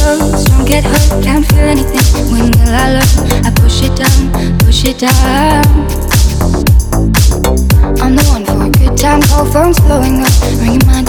close, don't get hurt, can't feel anything. When will I learn? I push it down, push it down. I'm the one for a good time, call phones blowing up, ringing my